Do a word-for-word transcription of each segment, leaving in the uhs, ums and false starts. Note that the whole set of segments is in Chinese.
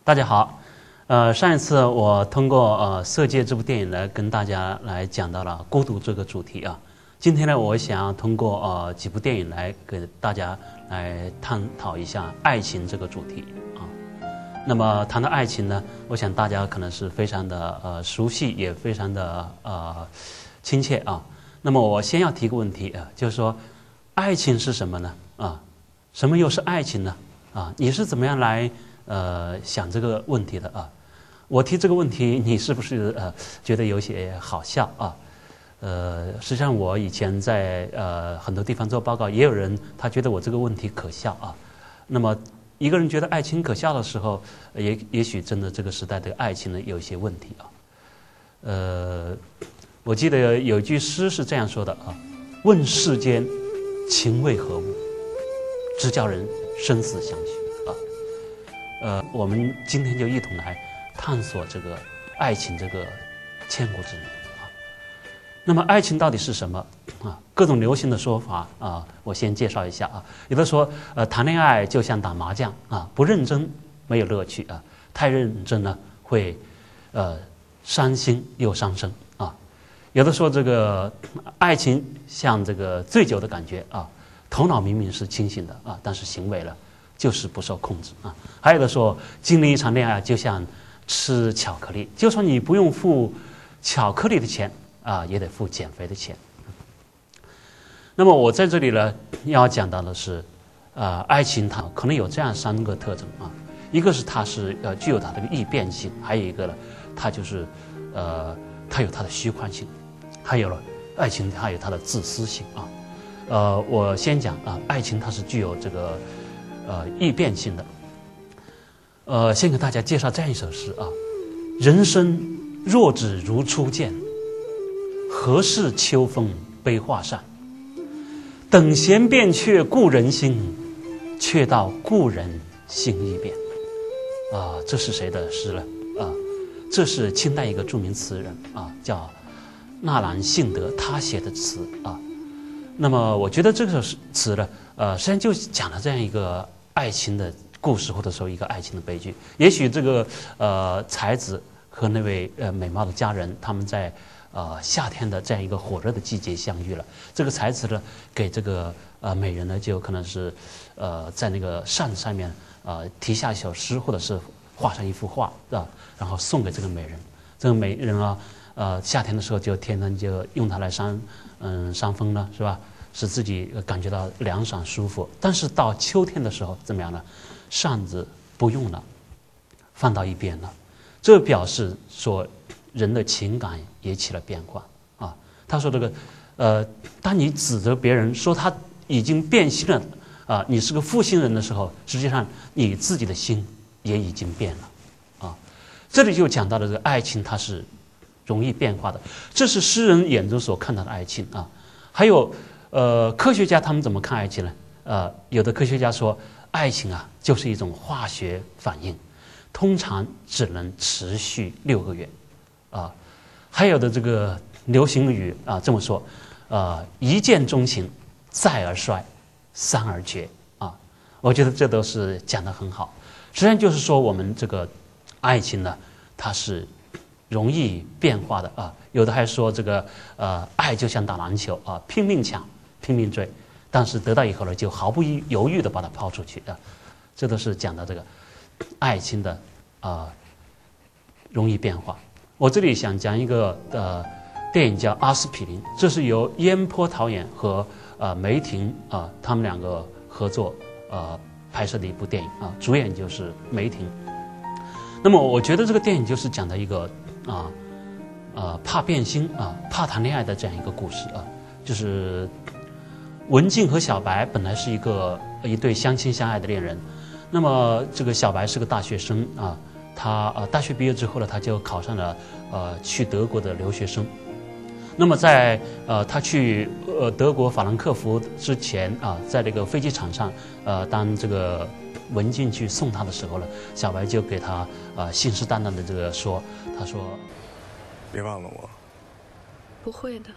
大家好，呃，上一次我通过呃《色戒》这部电影呢，跟大家来讲到了孤独这个主题啊。今天呢，我想要通过呃几部电影来给大家来探讨一下爱情这个主题啊。那么谈到爱情呢，我想大家可能是非常的呃熟悉，也非常的呃亲切啊。那么我先要提个问题啊，就是说，爱情是什么呢？啊，什么又是爱情呢？啊，你是怎么样来呃想这个问题的啊？我提这个问题，你是不是呃觉得有些好笑啊？呃，实际上我以前在呃很多地方做报告，也有人他觉得我这个问题可笑啊。那么一个人觉得爱情可笑的时候，也也许真的这个时代的爱情呢有一些问题啊。呃，我记得有一句诗是这样说的啊：问世间情为何物，直教人生死相许啊。呃，我们今天就一同来探索这个爱情这个千古之谜啊。那么，爱情到底是什么啊？各种流行的说法啊，我先介绍一下啊。有的说，呃，谈恋爱就像打麻将啊，不认真没有乐趣啊，太认真呢会呃伤心又伤身啊。有的说这个爱情像这个醉酒的感觉啊，头脑明明是清醒的啊，但是行为了就是不受控制啊。还有的说，经历一场恋爱就像吃巧克力，就算你不用付巧克力的钱啊，也得付减肥的钱。那么我在这里呢，要讲到的是，呃，爱情它可能有这样三个特征啊，一个是它是呃具有它的易变性，还有一个呢，它就是呃它有它的虚幻性，还有了爱情它有它的自私性啊。呃，我先讲啊，爱情它是具有这个呃易变性的。呃，先给大家介绍这样一首诗啊：人生若只如初见，何事秋风悲画扇？等闲变却故人心，却道故人心易变。啊，这是谁的诗呢？啊，这是清代一个著名词人啊，叫纳兰性德，他写的词啊。那么，我觉得这个词呢，呃，实际上就讲了这样一个爱情的故事，或者说一个爱情的悲剧。也许这个呃才子和那位呃美貌的佳人，他们在呃夏天的这样一个火热的季节相遇了。这个才子呢，给这个呃美人呢，就可能是呃在那个扇子上面呃题下一首诗，或者是画上一幅画啊，然后送给这个美人。这个美人啊，呃夏天的时候就天天就用它来扇嗯扇风呢，是吧？使自己感觉到凉爽舒服。但是到秋天的时候怎么样呢？扇子不用了，放到一边了。这表示说人的情感也起了变化啊。他说这个呃，当你指责别人说他已经变心了啊，你是个负心人的时候，实际上你自己的心也已经变了啊。这里就讲到了这个爱情，它是容易变化的，这是诗人眼中所看到的爱情啊。还有呃，科学家他们怎么看爱情呢？呃，有的科学家说，爱情啊就是一种化学反应，通常只能持续六个月啊。还有的这个流行语啊这么说，呃，一见钟情，再而衰，三而绝啊。我觉得这都是讲得很好。实际上就是说，我们这个爱情呢，它是容易变化的啊。有的还说这个呃，爱就像打篮球啊，拼命抢，拼命追，但是得到以后呢，就毫不犹豫的把它抛出去啊。这都是讲到这个爱情的啊、呃、容易变化。我这里想讲一个呃电影叫《阿司匹林》，这是由烟波导演和呃梅婷啊、呃、他们两个合作呃拍摄的一部电影啊，主演就是梅婷。那么我觉得这个电影就是讲的一个啊呃怕变心啊怕谈恋爱的这样一个故事啊，就是文静和小白本来是一个一对相亲相爱的恋人，那么这个小白是个大学生啊，他呃大学毕业之后呢，他就考上了呃去德国的留学生。那么在呃他去呃德国法兰克福之前啊，在这个飞机场上呃当这个文静去送他的时候呢，小白就给他呃信誓旦旦的这个说，他说别忘了我。 不会的。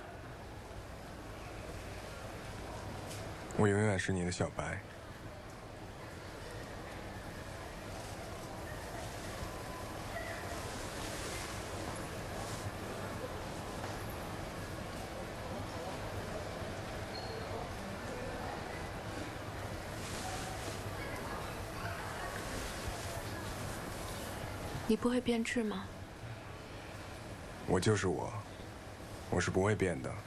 我永远是你的小白。 你不会变质吗？ 我就是我，我是不会变的。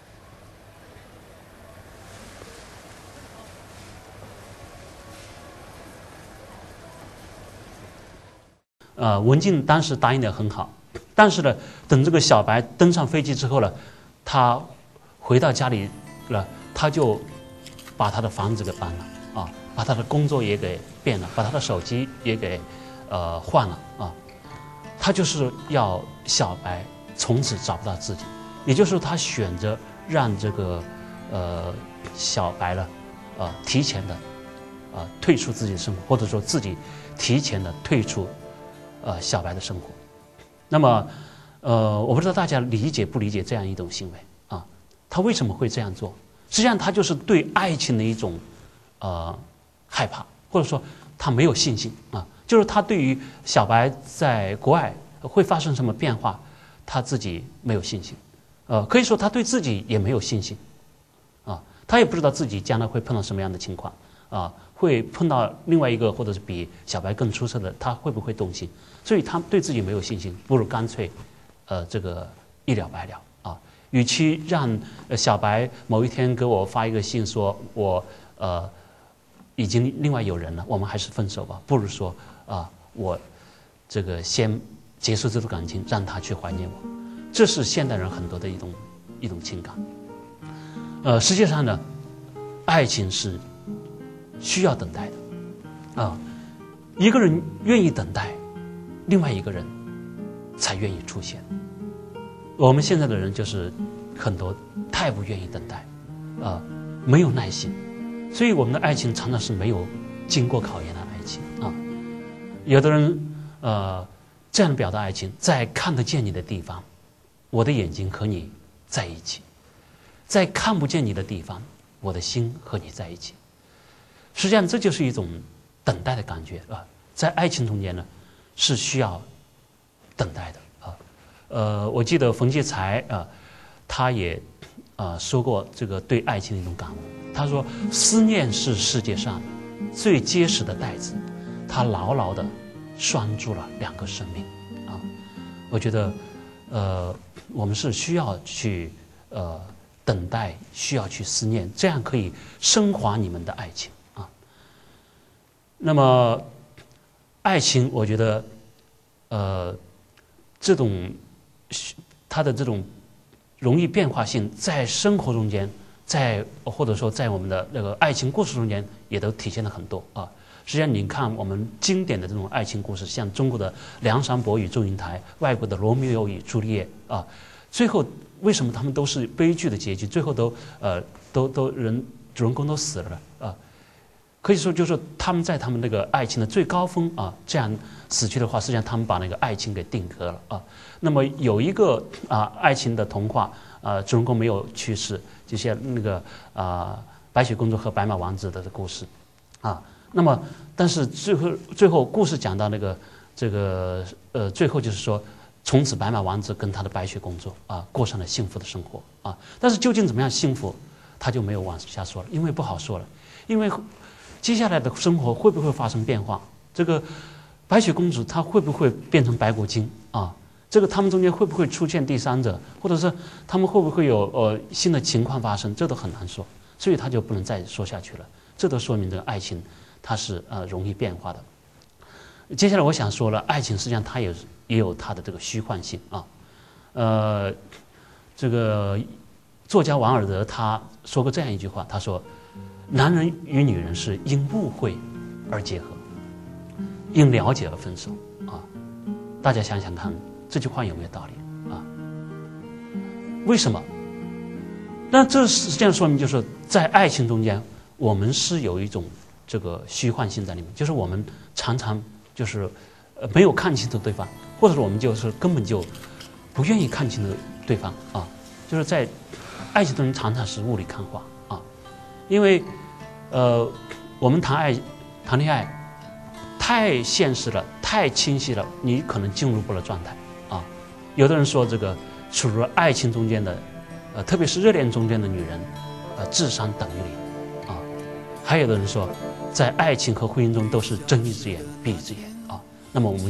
呃，文静当时答应的很好，但是呢，等这个小白登上飞机之后呢，他回到家里了，他就把他的房子给搬了啊，把他的工作也给变了，把他的手机也给呃换了啊。他就是要小白从此找不到自己，也就是说，他选择让这个呃小白呢，呃提前的呃退出自己的生活，或者说自己提前的退出。呃，小白的生活，那么，呃，我不知道大家理解不理解这样一种行为啊？他为什么会这样做？实际上，他就是对爱情的一种呃害怕，或者说他没有信心啊。就是他对于小白在国外会发生什么变化，他自己没有信心。呃，可以说他对自己也没有信心啊。他也不知道自己将来会碰到什么样的情况啊，会碰到另外一个或者是比小白更出色的，他会不会动心？所以他对自己没有信心，不如干脆，呃，这个一了百了啊。与其让小白某一天给我发一个信说我呃已经另外有人了，我们还是分手吧，不如说啊，我这个先结束这段感情，让他去怀念我。这是现代人很多的一种一种情感。呃，实际上呢，爱情是需要等待的啊，一个人愿意等待。另外一个人才愿意出现。我们现在的人就是很多太不愿意等待，啊、呃，没有耐心，所以我们的爱情常常是没有经过考验的爱情啊。有的人呃这样表达爱情，在看得见你的地方，我的眼睛和你在一起；在看不见你的地方，我的心和你在一起。实际上，这就是一种等待的感觉啊、呃。在爱情中间呢，是需要等待的啊，呃，我记得冯骥才啊，他也啊说过这个对爱情的一种感悟。他说：“思念是世界上最结实的带子，它牢牢地拴住了两个生命。”啊，我觉得，呃，我们是需要去呃等待，需要去思念，这样可以升华你们的爱情啊。那么。爱情，我觉得，呃，这种它的这种容易变化性，在生活中间，在或者说在我们的那个爱情故事中间，也都体现了很多啊。实际上，你看我们经典的这种爱情故事，像中国的《梁山伯与祝英台》，外国的《罗密欧与朱丽叶》啊，最后为什么他们都是悲剧的结局？最后都呃都都人主人公都死了啊。可以说，就是他们在他们那个爱情的最高峰啊，这样死去的话，实际上他们把那个爱情给定格了啊。那么有一个啊爱情的童话啊，主人公没有去世，就像那个啊白雪公主和白马王子的故事啊。那么，但是最后最后故事讲到那个这个呃，最后就是说，从此白马王子跟他的白雪公主啊过上了幸福的生活啊。但是究竟怎么样幸福，他就没有往下说了，因为不好说了，因为。接下来的生活会不会发生变化？这个白雪公主她会不会变成白骨精啊？这个他们中间会不会出现第三者，或者是他们会不会有呃新的情况发生？这都很难说，所以他就不能再说下去了。这都说明这个爱情它是呃容易变化的。接下来我想说了，爱情实际上它也也有它的这个虚幻性啊。呃，这个作家王尔德他说过这样一句话，他说。男人与女人是因误会而结合，因了解而分手啊！大家想想看，这句话有没有道理啊？为什么？那这实际上说明，就是在爱情中间，我们是有一种这个虚幻性在里面，就是我们常常就是呃没有看清楚对方，或者说我们就是根本就不愿意看清楚对方啊！就是在爱情中常常是雾里看花啊，因为。呃，我们谈爱、谈恋爱，太现实了，太清晰了，你可能进入不了状态啊。有的人说，这个处于爱情中间的，呃，特别是热恋中间的女人，呃，智商等于零啊。还有的人说，在爱情和婚姻中都是睁一只眼闭一只眼啊。那么我们想，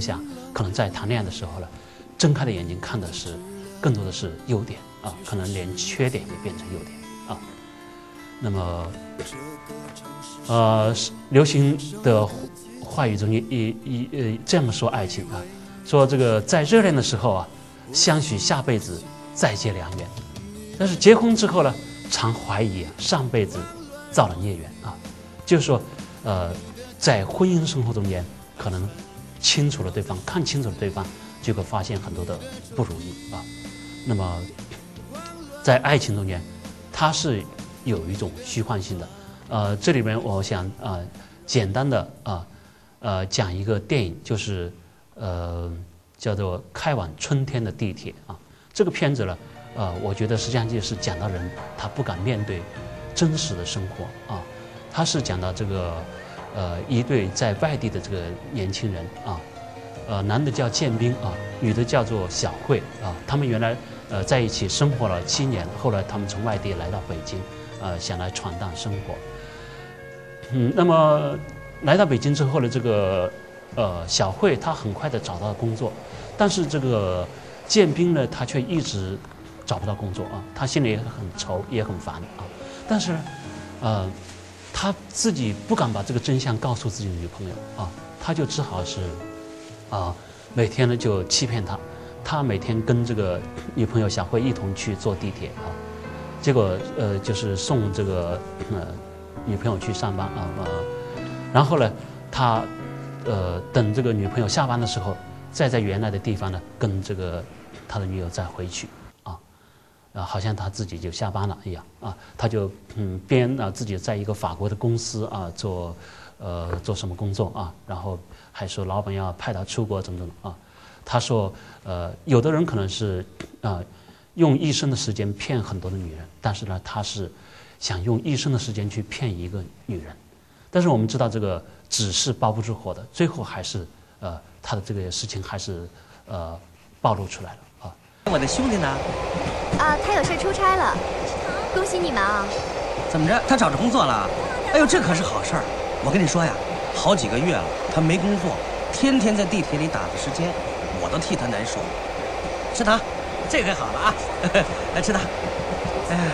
可能在谈恋爱的时候呢，睁开的眼睛看的是更多的是优点啊，可能连缺点也变成优点啊。那么，呃，流行的话语中也也也呃这么说爱情啊，说这个在热恋的时候啊，相许下辈子再结良缘，但是结婚之后呢，常怀疑啊上辈子造了孽缘啊，就是说，呃，在婚姻生活中间，可能清楚了对方，看清楚了对方，就会发现很多的不如意啊。那么，在爱情中间，它是有一种虚幻性的。呃，这里面我想啊、呃，简单的啊，呃，讲一个电影，就是呃，叫做《开往春天的地铁》啊。这个片子呢，呃，我觉得实际上就是讲到人他不敢面对真实的生活啊。他是讲到这个呃一对在外地的这个年轻人啊，呃，男的叫建斌啊，女的叫做小慧啊。他们原来呃在一起生活了七年，后来他们从外地来到北京，呃，想来闯荡生活。嗯，那么来到北京之后呢，这个呃小慧她很快的找到了工作，但是这个建斌呢，他却一直找不到工作啊，他心里也很愁，也很烦啊。但是呢，呃，他自己不敢把这个真相告诉自己的女朋友啊，他就只好是啊，每天呢就欺骗她，他每天跟这个女朋友小慧一同去坐地铁啊，结果呃就是送这个呃女朋友去上班啊呃，然后呢，他呃等这个女朋友下班的时候，再在原来的地方呢跟这个他的女友再回去啊，啊好像他自己就下班了一样啊，他就嗯编啊自己在一个法国的公司啊做呃做什么工作啊，然后还说老板要派他出国等等啊，他说呃有的人可能是啊用一生的时间骗很多的女人，但是呢他是想用一生的时间去骗一个女人，但是我们知道这个纸是包不住火的，最后还是呃他的这个事情还是呃暴露出来了啊。 我的兄弟呢？ 啊，他有事出差了，恭喜你们啊！ 怎么着？他找着工作了？哎呦，这可是好事儿！我跟你说呀，好几个月了，他没工作，天天在地铁里打发时间，我都替他难受。吃糖，这回好了啊！来吃糖。哎。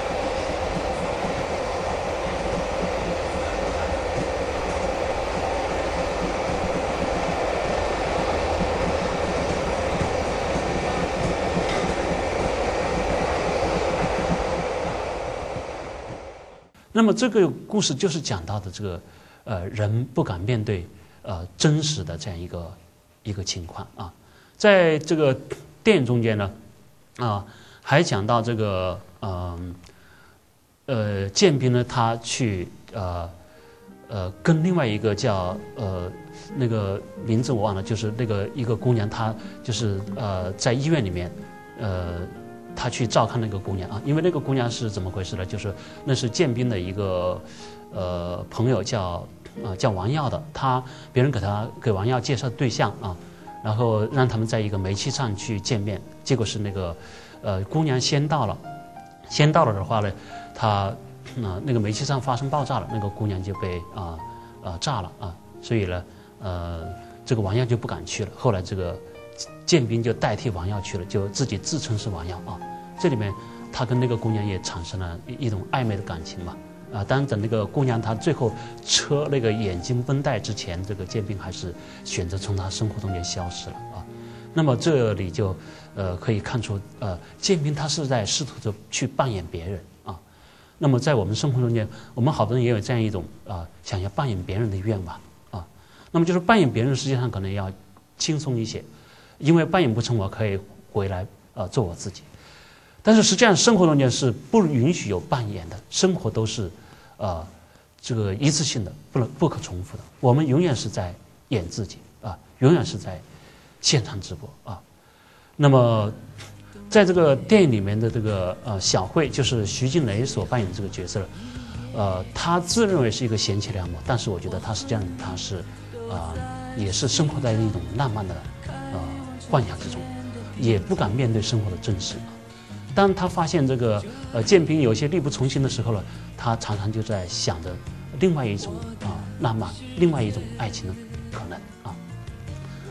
那么这个故事就是讲到的这个，呃，人不敢面对呃真实的这样一个一个情况啊。在这个电影中间呢，啊，还讲到这个，嗯，呃，呃，建斌呢，他去呃呃跟另外一个叫呃那个名字我忘了，就是那个一个姑娘，她就是呃在医院里面，呃。他去照看那个姑娘啊，因为那个姑娘是怎么回事呢？就是那是建斌的一个呃朋友叫呃叫王耀的，他别人给他给王耀介绍对象啊，然后让他们在一个煤气站去见面，结果是那个呃姑娘先到了，先到了的话呢，他啊、呃、那个煤气站发生爆炸了，那个姑娘就被啊啊、呃呃、炸了啊，所以呢呃这个王耀就不敢去了，后来这个。建斌就代替王耀去了，就自己自称是王耀啊。这里面他跟那个姑娘也产生了一种暧昧的感情嘛啊。当然等那个姑娘她最后车那个眼睛绷带之前，这个建斌还是选择从她生活中间消失了啊。那么这里就呃可以看出呃建斌他是在试图着去扮演别人啊。那么在我们生活中间，我们好多人也有这样一种啊想要扮演别人的愿望啊。那么就是扮演别人实际上可能要轻松一些。因为扮演不成，我可以回来呃做我自己，但是实际上生活中间是不允许有扮演的，生活都是呃这个一次性的，不能不可重复的。我们永远是在演自己啊，永远是在现场直播啊。那么在这个电影里面的这个呃小慧，就是徐静蕾所扮演的这个角色，呃，她自认为是一个贤妻良母，但是我觉得她实际上她是啊、呃、也是生活在一种浪漫的呃。幻想之中，也不敢面对生活的真实。当他发现这个呃建斌有些力不从心的时候呢，他常常就在想着另外一种啊浪漫，另外一种爱情的可能啊。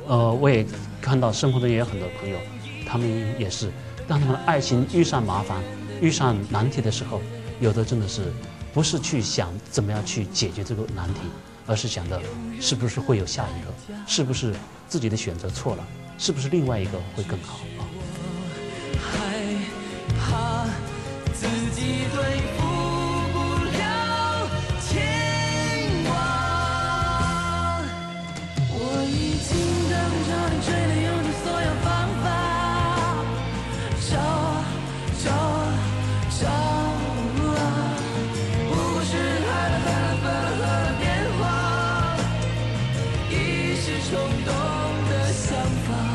呃，我也看到生活中也有很多朋友，他们也是当他们爱情遇上麻烦、遇上难题的时候，有的真的是不是去想怎么样去解决这个难题，而是想着是不是会有下一个，是不是自己的选择错了，是不是另外一个会更好啊？ 害怕自己对付不了牵挂，我已经等着你追的用尽所有方法，找找找啊，不过是害了害了分了合了电话，一时冲动的想法。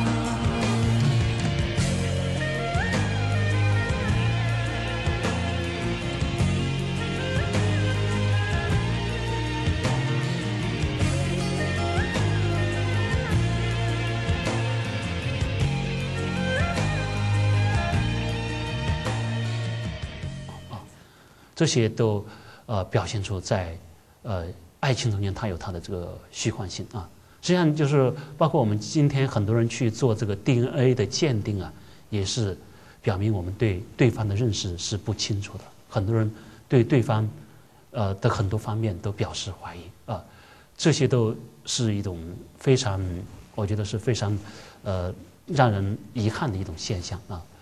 这些都呃表现出在呃爱情中间它有它的这个虚幻性啊。实际上就是包括我们今天很多人去做这个 D N A 的鉴定啊，也是表明我们对对方的认识是不清楚的。很多人对对方呃的很多方面都表示怀疑啊，这些都是一种非常，我觉得是非常呃让人遗憾的一种现象啊。